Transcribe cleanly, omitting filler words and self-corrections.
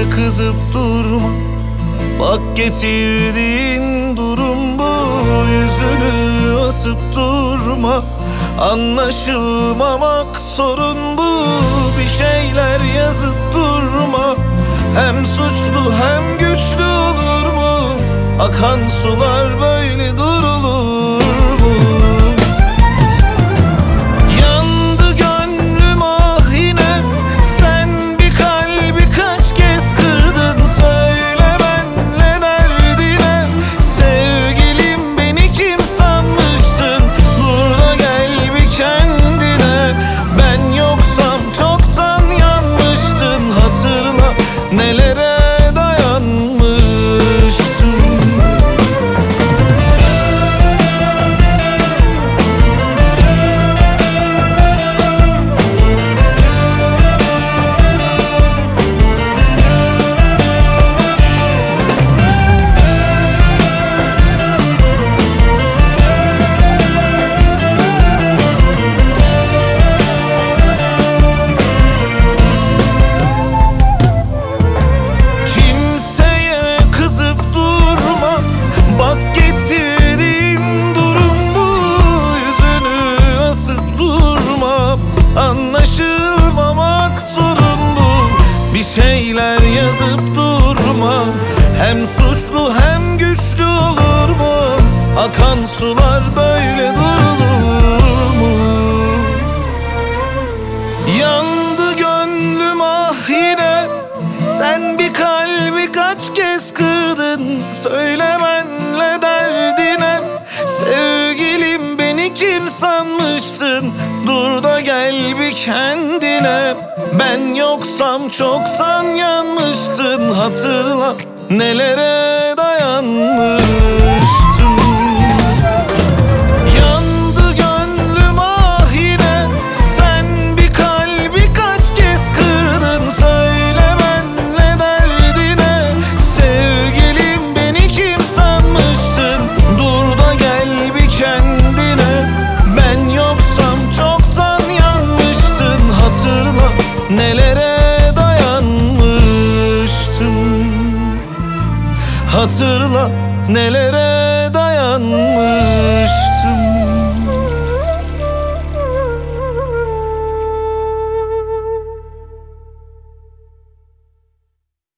kızıp durma. Bak getirdiğin durum bu. Yüzünü asıp durma. Anlaşılmamak sorun bu. Bir şeyler yazıp durma. Hem suçlu hem güçlü olur mu? Akan sular böyle durulur mu? Yandı gönlüm ah yine. Sen bir kalbi kaç kez kırdın? Söyle benle derdine. Sevgilim beni kim sanmıştın? Dur da gel bir kendine. Ben yoksam çoktan yanmıştın. Hatırla nelere dayanmıştım. Anlaşılmamak sorun bu. Bir şeyler yazıp durma. Hem suçlu hem güçlü olur mu? Akan sular böyle durulur mu? Yandı gönlüm ah yine. Sen bir kalbi kaç kez kırdın? Söyle benle derdine. Sevgilim beni kim sanmıştın? Dur da gel bir kendine. Ben yoksam çoktan yanmıştın. Hatırla nelere dayanmıştın. Yandı gönlüm ah yine. Sen bir kalbi kaç kez kırdın? Söyle benle derdine. Sevgilim beni kim sanmıştın? Dur da gel bir kendine. Ben yoksam çoktan yanmıştın. Hatırla nelere dayanmıştım. Hatırla nelere dayanmıştım.